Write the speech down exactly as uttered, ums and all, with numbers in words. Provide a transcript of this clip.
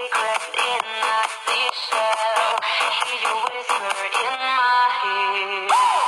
secret in my seashell. Hear you whisper in my ear.